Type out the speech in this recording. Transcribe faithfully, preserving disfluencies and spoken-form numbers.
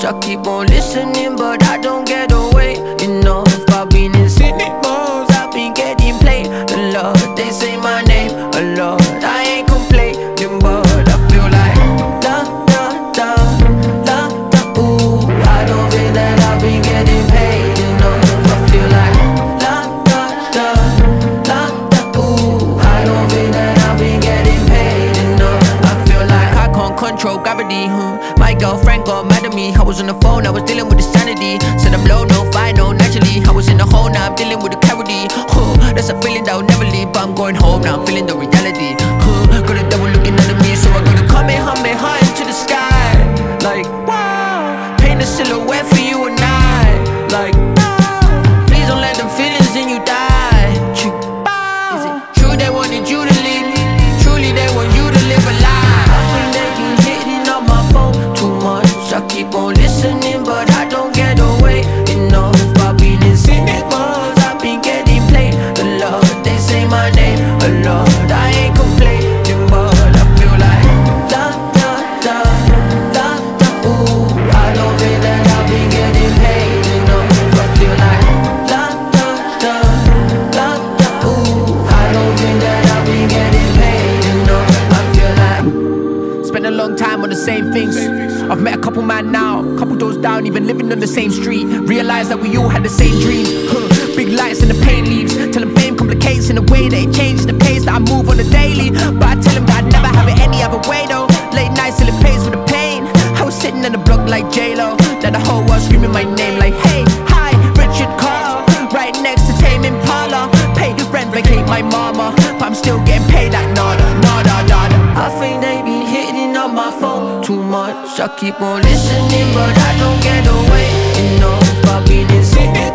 I keep on listening, but I don't get away enough. I've been in city modes, I've been getting played a lot. They say my name a lot, I ain't complaining, but I feel like da da da da da. Ooh, I don't feel that I've been getting paid enough. I feel like da da da da da. Ooh, I don't feel that I've been getting paid enough. I feel like I can't control gravity. Hmm. My girlfriend got mad at me. I was on the phone, I was dealing with the sanity. Said I'm low, no fight, no naturally. I was in the hole, now I'm dealing with the clarity. Huh, that's a feeling that'll never leave. But I'm going home, now I'm feeling the reality. Huh, got a devil looking at me, so I gotta come and hum it high into the sky. Like, wow, paint a silhouette for you and I. Like, wow, please don't let them feelings in you die. Is it true they wanted you to leave? Truly they want you to live a lie. I think they be hitting up my phone too much. I keep on listening, but I don't get away enough. I've been in cinemas, I've been getting played a lot. They say my name a lot, I ain't complaining, but I feel like da da da da da. Ooh, I don't feel that I've been getting paid enough. I feel like da da da da da. Ooh, I don't feel that I've been getting paid enough. I feel like spent a long time on the same things. I've met a couple man now, couple doors down, even living on the same street. Realized that we all had the same dreams. Huh. Big lights and the pain leaves. Tell them fame complicates in the way that it changes the pace that I move on the daily. But I tell them that I'd never have it any other way though. Late nights till it pays for the pain. I was sitting on the block like J-Lo. Now the whole world screaming my name like, hey, hi, Richard Carter. Right next to Tame Impala. Pay rent, vacate my mama. But I'm still getting paid like nada, nada, nada. I think they be hitting up my phone too much. I keep on listening, but I don't get away enough. I've been in city